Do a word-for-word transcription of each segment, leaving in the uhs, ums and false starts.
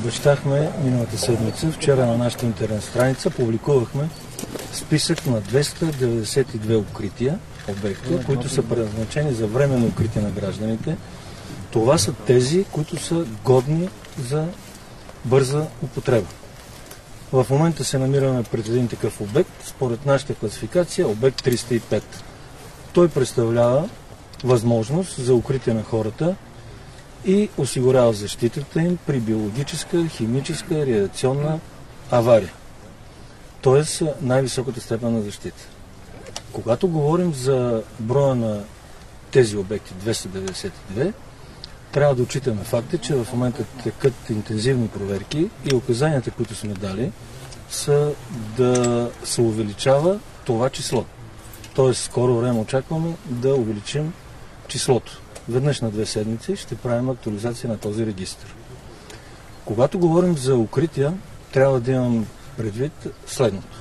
обещахме миналата седмица, вчера на нашата интернет страница публикувахме списък на двеста деветдесет и две укрития, обекта, които са предназначени за временно укритие на гражданите. Това са тези, които са годни за бърза употреба. В момента се намираме пред един такъв обект, според нашата класификация, обект триста и пет. Той представлява възможност за укритие на хората и осигурява защитата им при биологическа, химическа, радиационна авария. Тоест най-високата степен на защита. Когато говорим за броя на тези обекти двеста деветдесет и две, трябва да отчитаме факта, че в момента текат интензивни проверки и указанията, които сме дали, са да се увеличава това число. Тоест, скоро време очакваме да увеличим числото. Веднъж на две седмици ще правим актуализация на този регистр. Когато говорим за укрития, трябва да имам предвид следното.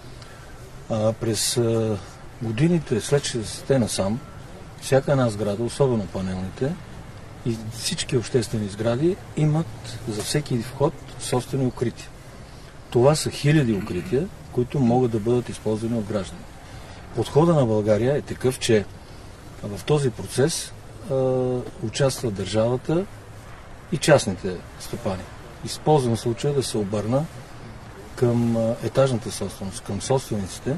А, през а, годините след шестдесетте насам, всяка една сграда, особено панелните, и всички обществени сгради имат за всеки вход собствени укрития. Това са хиляди укрития, които могат да бъдат използвани от граждани. Подходът на България е такъв, че в този процес а, участва държавата и частните стопани. Използвам случая да се обърна към етажната собственост, към собствениците,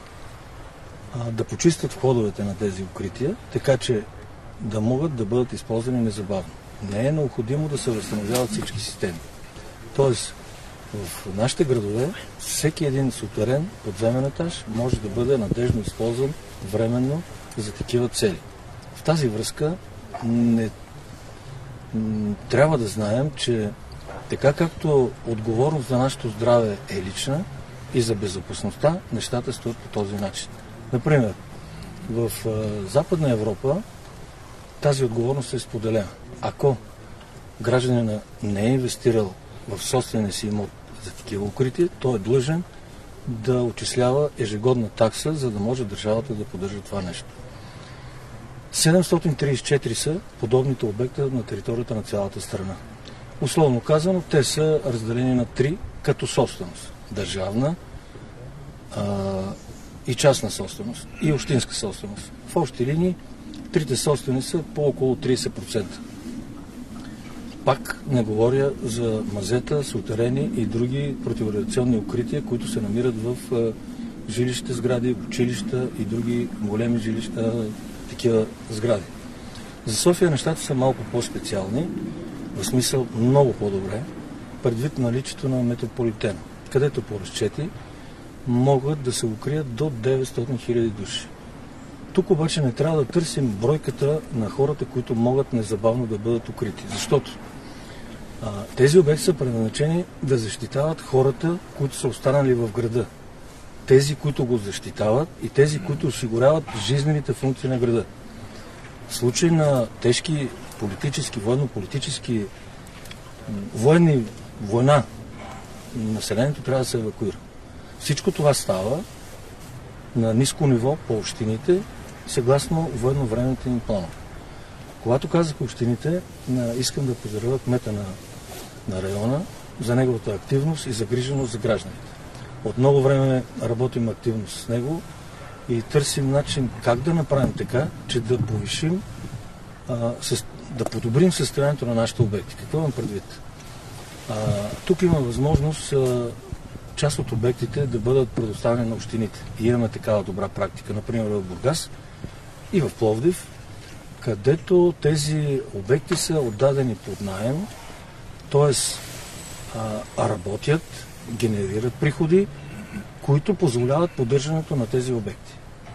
а, да почистят входовете на тези укрития, така че да могат да бъдат използвани незабавно. Не е необходимо да се възстановяват всички системи. Тоест, в нашите градове всеки един сутерен, подземен етаж може да бъде надежно използван временно за такива цели. В тази връзка не, трябва да знаем, че така както отговорност за нашето здраве е лична и за безопасността, нещата стоят по този начин. Например, в Западна Европа тази отговорност е споделена. Ако гражданина не е инвестирал в собствения си имот за такива укрития, той е длъжен да отчислява ежегодна такса, за да може държавата да поддържа това нещо. седемстотин тридесет и четири са подобните обекта на територията на цялата страна. Условно казано, те са разделени на три като собственост. Държавна а, и частна собственост и общинска собственост. В общи линии трите собствени са по около тридесет процента. Пак не говоря за мазета, сутерени и други противорадиационни укрития, които се намират в жилища, сгради, училища и други големи жилища, такива сгради. За София нещата са малко по-специални, в смисъл много по-добре, предвид наличието на метрополитена, където по разчети могат да се укрият до деветстотин хиляди души. Тук обаче не трябва да търсим бройката на хората, които могат незабавно да бъдат укрити, защото а, тези обекти са предназначени да защитават хората, които са останали в града. Тези, които го защитават и тези, които осигуряват жизнените функции на града. В случай на тежки политически, военно-политически военни война, населението трябва да се евакуира. Всичко това става на ниско ниво по общините, съгласно военно-временните ни планове. Когато казах общините, искам да поздравя кмета на, на района за неговата активност и загриженост за гражданите. От много време работим активно с него и търсим начин как да направим така, че да повишим, а, с, да подобрим състоянието на нашите обекти. Какво имам предвид? А, тук има възможност а, част от обектите да бъдат предоставени на общините. И имаме такава добра практика, например в Бургас и в Пловдив, където тези обекти са отдадени под наем, т.е. работят, генерират приходи, които позволяват поддържането на тези обекти.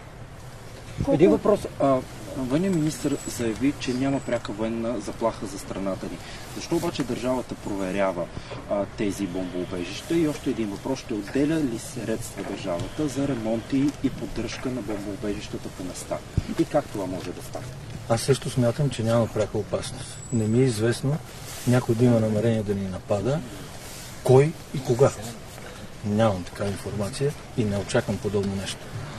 Един въпрос. Военният министър заяви, че няма пряка военна заплаха за страната ни. Защо обаче държавата проверява а, тези бомбоубежища? И още един въпрос. Ще отделя ли средства държавата за ремонти и поддръжка на бомбоубежищата по места? И как това може да стане? Аз също смятам, че няма пряка опасност. Не ми е известно някой да има намерение да ни напада. Кой и кога? Нямам такава информация и не очаквам подобно нещо.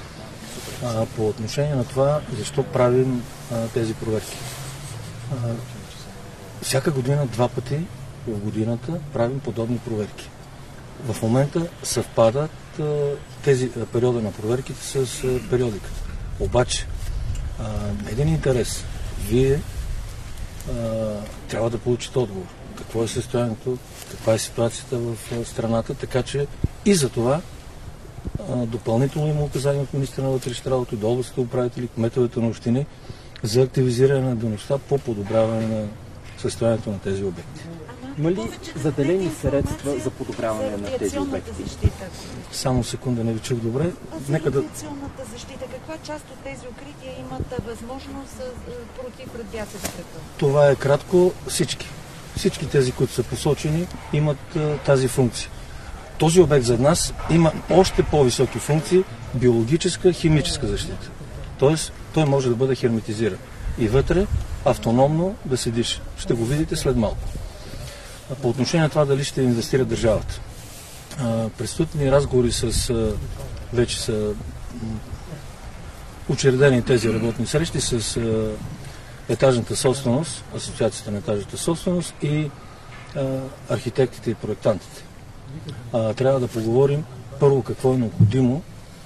А, по отношение на това, защо правим а, тези проверки? А, всяка година два пъти в годината правим подобни проверки. В момента съвпадат тези периода на проверките с периодиката. Обаче, един интерес. Вие а, трябва да получите отговор. Какво е състоянието, каква е ситуацията в страната, така че и за това а, допълнително има указания от министра на вътрешните работи, до областните управители, кметовете на общини за активизиране на дейността по подобряване на състоянието на тези обекти. Има ли заделени средства за подобряване на тези обекти? Само секунда, не ви чух добре. За Нека да... радиационната защита, каква част от тези укрития имат възможност против радиацията? Това е кратко всички. Всички тези, които са посочени, имат а, тази функция. Този обект за нас има още по-високи функции, биологическа, химическа защита. Тоест, той може да бъде херметизиран. И вътре автономно да се диша. Ще го видите след малко. По отношение на това дали ще инвестира държавата. Предстоят ни разговори с вече са учредени тези работни срещи с етажната собственост, Асоциацията на етажната собственост и архитектите и проектантите. Трябва да поговорим първо какво е необходимо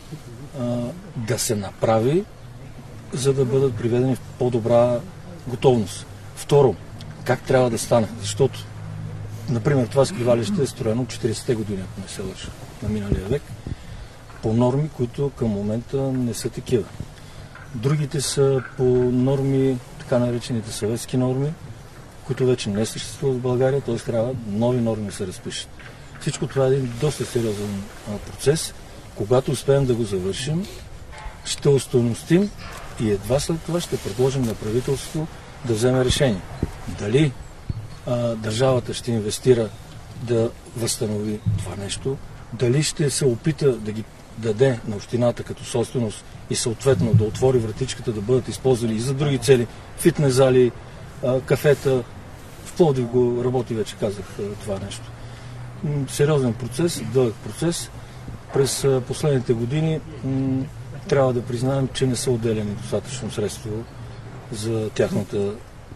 да се направи, за да бъдат приведени в по-добра готовност. Второ, как трябва да стане, защото например, това скривалище е строено в четиридесетте години, ако не се лъжа, на миналия век, по норми, които към момента не са такива. Другите са по норми, така наречените съветски норми, които вече не съществуват в България, т.е. трябва нови норми да се разпишат. Всичко това е един доста сериозен процес. Когато успеем да го завършим, ще остойностим и едва след това ще предложим на правителството да вземе решение. Дали държавата ще инвестира да възстанови това нещо, дали ще се опита да ги даде на общината като собственост и съответно да отвори вратичката да бъдат използвали и за други цели, фитнес зали, кафета. В Пловдив го работи, вече казах това нещо. Сериозен процес, дълъг процес. През последните години трябва да признаем, че не са отделени достатъчно средства за тяхната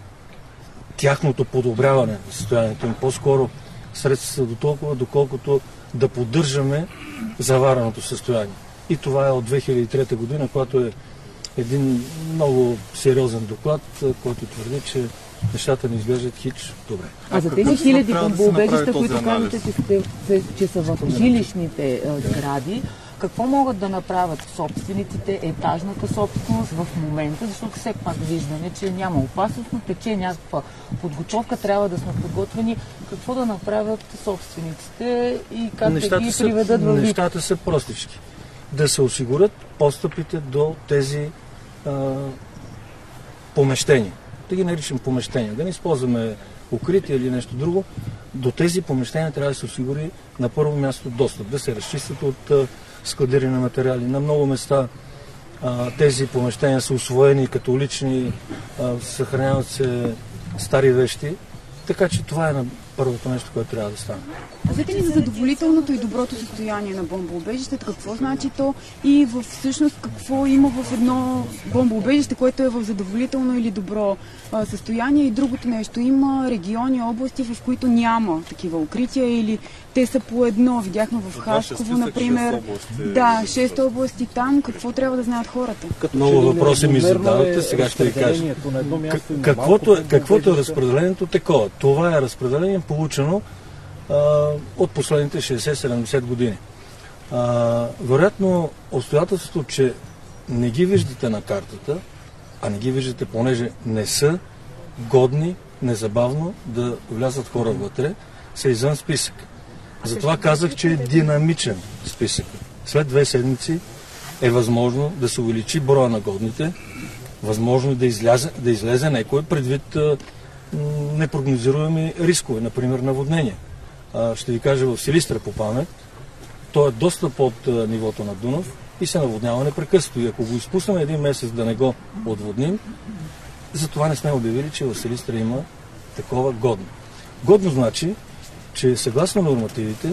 тяхното подобряване на състоянието им. По-скоро средства до толкова, доколкото да поддържаме завареното състояние. И това е от две хиляди и трета година, когато е един много сериозен доклад, който твърди, че нещата не изглеждат хич добре. А за тези хиляди бомбоубежища, които казвате, че са в жилищните сгради, какво могат да направят собствениците, етажната собственост в момента, защото все пак виждаме, че няма опасност, но тече някаква подготовка, трябва да сме подготвени. Какво да направят собствениците и как нещата да ги приведат в вид? Нещата са простички. Да се осигурят постъпите до тези а, помещения. Да ги наричам помещения. Да не използваме укритие или нещо друго. До тези помещения трябва да се осигури на първо място достъп. Да се разчистят от а, складиране на материали. На много места а, тези помещения са усвоени като лични, а, съхраняват се стари вещи, така че това е на първото нещо, което трябва да стане. Кажете ни за задоволителното и доброто състояние на бомбоубежището, какво значи то и в всъщност какво има в едно бомбоубежище, което е в задоволително или добро а, състояние, и другото нещо. Има региони, области, в които няма такива укрития или те са по едно. Видяхме в Хасково, например. шест области, да, шест области там. Какво трябва да знаят хората? Много въпроси ми задавате, сега ще ви кажа. Каквото, каквото е разпределението, такова. Това е разпределение получено а, от последните шейсет-седемдесет години. А, вероятно, обстоятелството, че не ги виждате на картата, а не ги виждате, понеже не са годни незабавно да влязат хора вътре, са извън списък. Затова казах, че е динамичен списък. След две седмици е възможно да се увеличи броя на годните, възможно да излезе, да излезе някой предвид а, непрогнозируеми рискове, например наводнение. А, ще ви кажа, в Силистра по памет, то е доста под а, нивото на Дунав и се наводнява непрекъснато. И ако го изпуснем един месец да не го отводним, затова не сме обявили, че в Силистра има такова годно. Годно значи, че съгласно нормативите,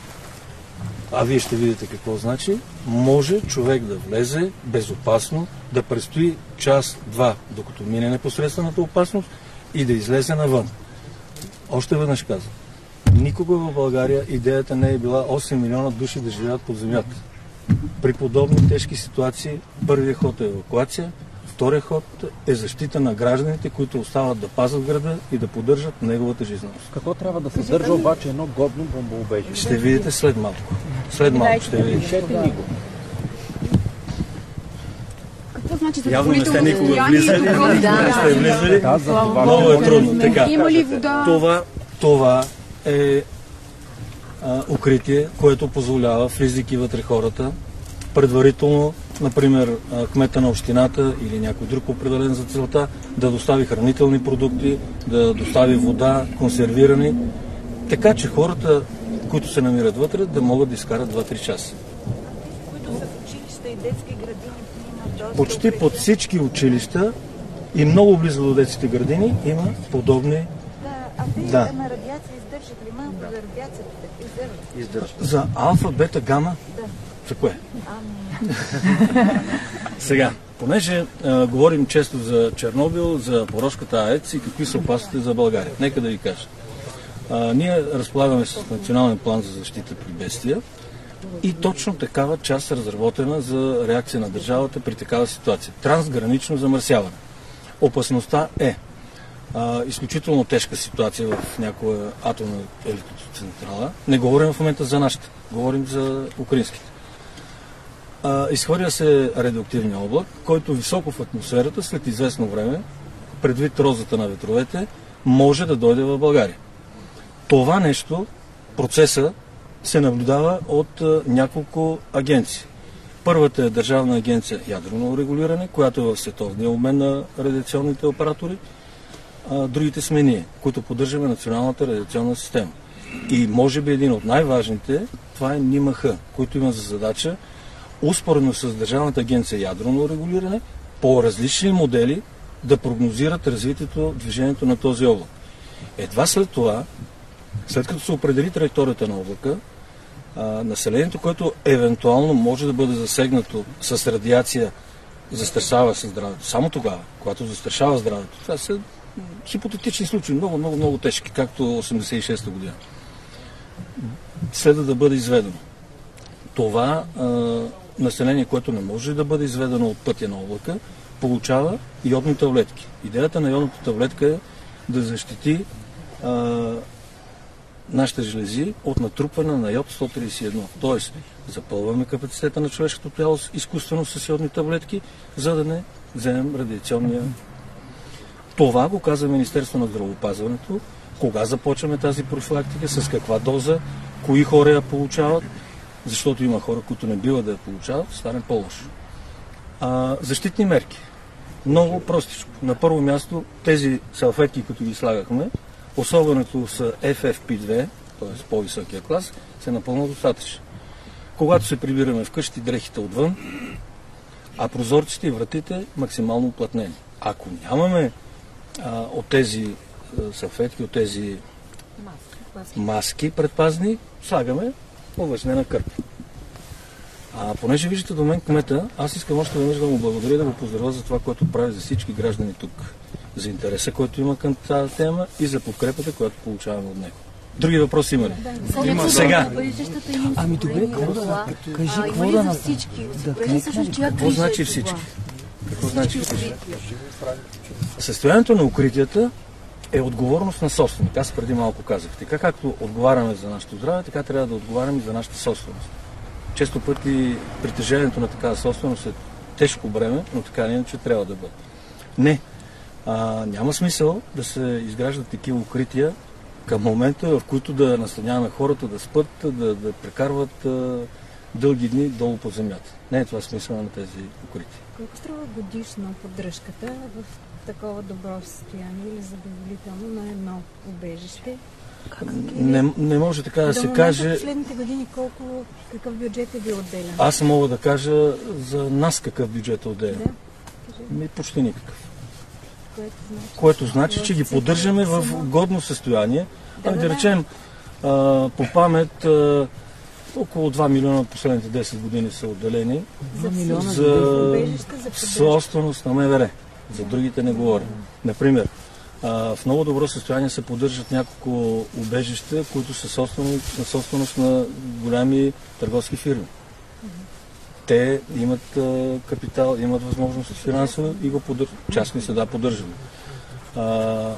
а вие ще видите какво значи, може човек да влезе безопасно, да престои час-два, докато мине непосредствената опасност и да излезе навън. Още веднъж казвам. Никога в България идеята не е била осем милиона души да живеят под земята. При подобни тежки ситуации първият ход е евакуация, вторият ход е защита на гражданите, които остават да пазят града и да поддържат неговата жизненост. Какво трябва да съдържа обаче едно годно бомбоубежище? Ще видите след малко. След малко ще видите. Какво значи за Явно не сте задоволително никога състояние и влизали. добро Не сте влизали. Да, за това. Много е трудно. Така. Има ли вода? Това, това е а, укритие, което позволява, влизайки вътре хората, предварително, например, а, кмета на общината или някой друг определен за целта, да достави хранителни продукти, да достави вода, консервирани, така че хората, които се намират вътре, да могат да изкарат два-три часа. Които са в училища и детски градини, имат доста Почти укрития. под всички училища и много близо до детските градини има подобни. Да, а те Да. на радиация издържат ли малко за радиацията? Издържат. За алфа, бета, гама? Да. За кое? Ами, Сега, понеже а, говорим често за Чернобил, за Порошката АЕЦ и какви са опасностите за България. Нека да ви кажа. А, ние разполагаме с национален план за защита при бедствия и точно такава част е разработена за реакция на държавата при такава ситуация. Трансгранично замърсяване. Опасността е а, изключително тежка ситуация в някоя атомна електроцентрала. Не говорим в момента за нашата, говорим за украинските. А, изхвърля се радиоактивния облак, който високо в атмосферата след известно време, предвид розата на ветровете, може да дойде в България. Това нещо, процеса, се наблюдава от а, няколко агенции. Първата е Държавна агенция ядрено регулиране, която е в световния обмен на радиационните оператори. А, другите сме ние, които поддържаме националната радиационна система. И може би един от най-важните, това е НИМХ, който има за задача успоредно с Държавната агенция ядрено регулиране по различни модели да прогнозират развитието, движението на този облак. Едва след това, след като се определи траекторията на облака, а, населението, което евентуално може да бъде засегнато с радиация, застрашава се здравето. Само тогава, когато застрашава здравето. Това са хипотетични случаи, много, много, много тежки, както осемдесет и шеста година. Следва да бъде изведено. Това а, население, което не може да бъде изведено от пътя на облака, получава йодни таблетки. Идеята на йодната таблетка е да защити а, нашите жлези от натрупване на йод сто тридесет и едно. Тоест, запълваме капацитета на човешкото тяло изкуствено с йодни таблетки, за да не вземем радиационния. Това го каза Министерство на здравеопазването. Кога започваме тази профилактика, с каква доза, кои хора я получават, защото има хора, които не бива да я получават, стане по-лошо. А, защитни мерки. Много простичко. На първо място тези салфетки, които ги слагахме, особеното са Еф Еф Пи две, т.е. по-високия клас, са напълно достатъчни. Когато се прибираме вкъщи, дрехите отвън, а прозорците и вратите максимално уплътнени. Ако нямаме а, от тези а, салфетки, от тези маски, маски предпазни, слагаме увлажнена кърпа. А понеже виждате до мен кмета, аз искам още веднъж да му благодаря и да го поздравя за това, което прави за всички граждани тук. За интереса, който има към тази тема и за подкрепата, която получаваме от него. Други въпроси има ли? Има. Сега. Ами добре, какво да кажи, какво да направи? Какво значи всички? Какво значи всички? Състоянието на укритията е отговорност на собственик. Аз преди малко казах. Така както отговаряме за нашето здраве, така трябва да отговаряме и за нашата собственост. Често пъти притежанието на такава собственост е тежко бреме, но така иначе трябва да бъде. Не. А, няма смисъл да се изграждат такива укрития към момента, в които да настаняваме хората да спят, да, да прекарват а, дълги дни долу по земята. Не е това смисъл на тези укрития. Колко струва годишно поддръжката в такова добро състояние или задоволително на едно убежище? Не, не може така да До се момента, каже. в последните години колко, какъв бюджет е бил отделен? Аз мога да кажа за нас какъв бюджет е отделен. Да? Ми почти никакъв. Което значи, Което значи, че ги поддържаме в годно състояние. Да, Ами да, да да. речем, а, по памет, а, около два милиона в последните десет години са отделени за милиона за убежище, за поддръжка. собственост на МВР. За другите не говорим. Например, А, в много добро състояние се поддържат няколко убежища, които са собственост, собственост на голями търговски фирми. Те имат а, капитал, имат възможност финансово и го поддържат. Частни са, да, поддържани. А,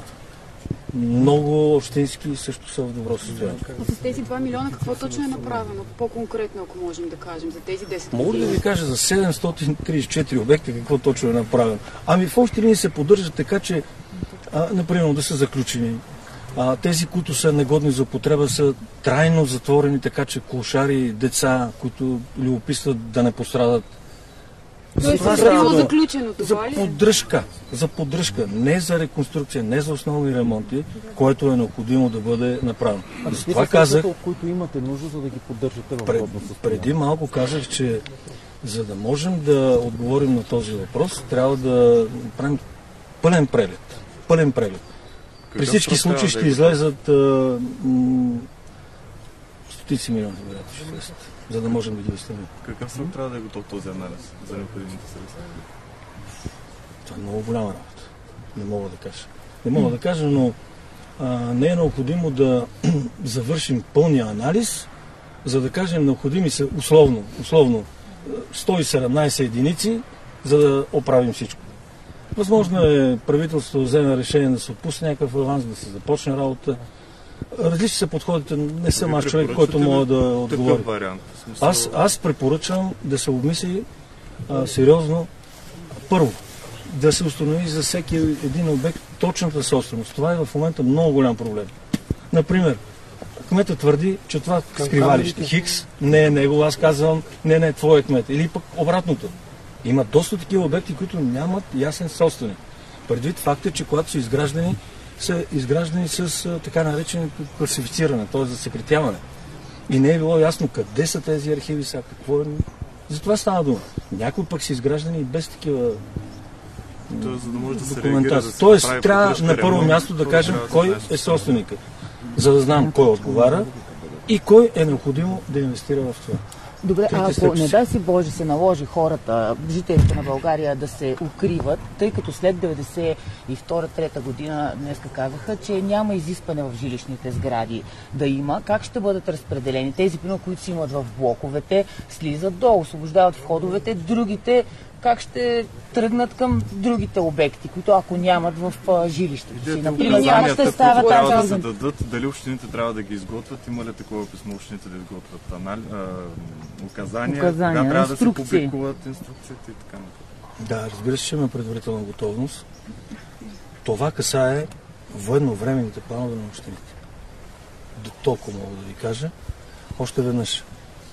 много общински също са в добро състояние. А с тези два милиона какво точно е направено? По-конкретно, ако можем да кажем, за тези десет Мога да ви кажа за седемстотин тридесет и четири обекта какво точно е направено. Ами в общи линии се поддържат така, че а, например да са заключени. А, тези, които са негодни за употреба, са трайно затворени, така че клошари, деца, които любопитстват да не пострадат. То е било заключено за това ли? поддръжка, за поддръжка, не за реконструкция, не за основни ремонти, което е необходимо да бъде направено. А за това казах, от които имате нужда, за да ги поддържате в пред, годно състояние. преди малко казах, че за да можем да отговорим на този въпрос, трябва да правим пълен преглед. Пълен преглед. При всички случаи ще излезат а, м, стотици милиони, вероятно ще влезат, за да можем да ги възстановим. Какъв срок трябва да е готов този анализ за необходимите средства? Това е много голяма работа. Не мога да кажа. Не мога да кажа, но а, не е необходимо да завършим пълния анализ, за да кажем необходими са условно, условно сто и седемнадесет единици, за да оправим всичко. Възможно е правителството да вземе решение да се отпусне някакъв аванс, да се започне работа. Различни са подходите. Не съм аз човек, който мога да отговори. Аз, аз препоръчвам да се обмисли а, сериозно. Първо, да се установи за всеки един обект точната собственост. Това е в момента много голям проблем. Например, кметът твърди, че това скривалище Хикс не е него. Аз казвам, не, не, твой е кмет. Или пък обратното. Има доста такива обекти, които нямат ясен собственик. Предвид факта, че когато са изграждани, са изграждани с а, така нареченото класифициране, т.е. засекретяване. И не е било ясно къде са тези архиви сега, какво е. За това става дума. Някои пък са изграждани и без такива Тоест, за да може да се документации. реагира, да се Тоест, прави трябва поддръжка, на първо ремонт, място да кажем трябва да кой знаеш е какво собственика, за да знам кой отговаря и кой е необходимо да инвестира в това. Добре, Трите ако стъпки не си. дай си Боже се наложи хората, жителите на България да се укриват, тъй като след деветдесет и втора трета година днеска казаха, че няма изискване в жилищните сгради да има, как ще бъдат разпределени? Тези, примерно, които си имат в блоковете, слизат долу, освобождават входовете, другите как ще тръгнат към другите обекти, които ако нямат в а, жилището си. Например, няма ще става трябва да тази се орган... дадат, дали общините трябва да ги изготвят, има ли такова писмо общините да изготвят анали... а, указания, Указания, кога трябва да се инструкции. публикуват инструкциите и така нататък. Да, разбира се, че има предварителна готовност. Това касае военновременните планове на общините. До толкова мога да ви кажа. Още веднъж.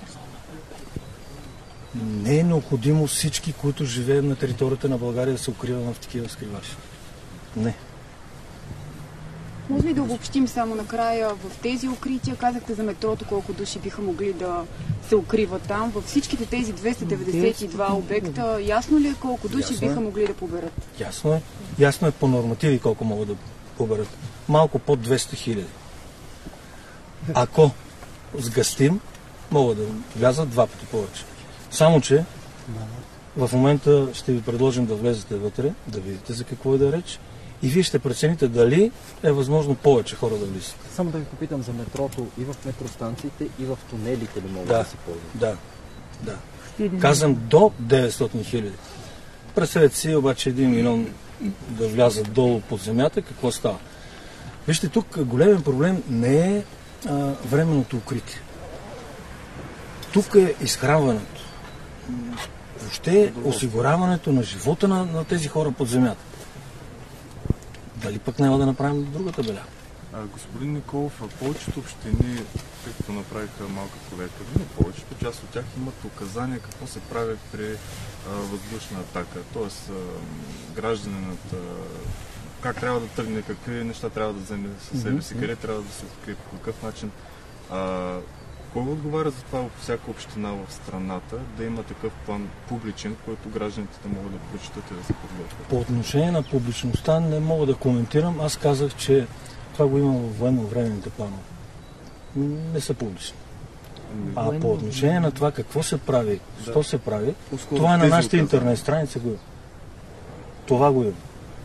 Не е необходимо всички, които живеят на територията на България, да се укриват в такива скривалища. Не. Може ли да обобщим само накрая в тези укрития? Казахте за метрото колко души биха могли да се укриват там. Във всичките тези двеста деветдесет и два обекта, ясно ли е колко души Ясно е. биха могли да поберат? Ясно е. Ясно е по нормативи колко могат да поберат. Малко под двеста хиляди. Ако сгъстим, могат да влязат два пъти повече. Само, че в момента ще ви предложим да влезете вътре, да видите за какво е да реч и вие ще прецените дали е възможно повече хора да влизат. Само да ви попитам за метрото и в метростанциите, и в тунелите ли могат Да, да се ползват? да, да. Казвам до деветстотин хиляди. Представете си обаче един милион да влязат долу под земята, какво става? Вижте, тук големият проблем не е а, временното укритие. Тук е изхранването. Въобще осигуряването на живота на, на тези хора под земята. Дали пък няма да направим другата беля? А, господин Николов, а повечето общини, тъй като направиха малка проверка, но повечето част от тях имат указания какво се прави при а, въздушна атака. Тоест, а, гражданинът а, как трябва да тръгне, какви неща трябва да вземе със себе си, къде трябва да се открие, по какъв начин. А, кой отговаря за това във всяка община в страната да има такъв план публичен, който гражданите да могат да прочитат и да се подготвят? По отношение на публичността не мога да коментирам. Аз казах, че това го има в военно-временните планове. Не са публични. А по отношение на това какво се прави, що се прави, това е на нашата интернет страница. Го има. Това го има.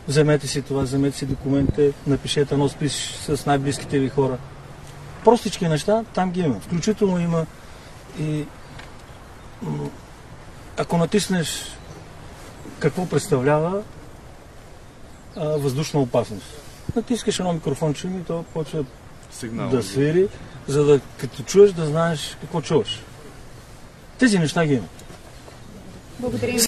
вземете си това, вземете си документите, напишете едно спис с най-близките ви хора. Простички неща там ги има. Включително има и ако натиснеш какво представлява а, въздушна опасност. Натискаш едно микрофонче и то почва Сигнал, да свири, за да като чуеш да знаеш какво чуваш. Тези неща ги има. Благодаря.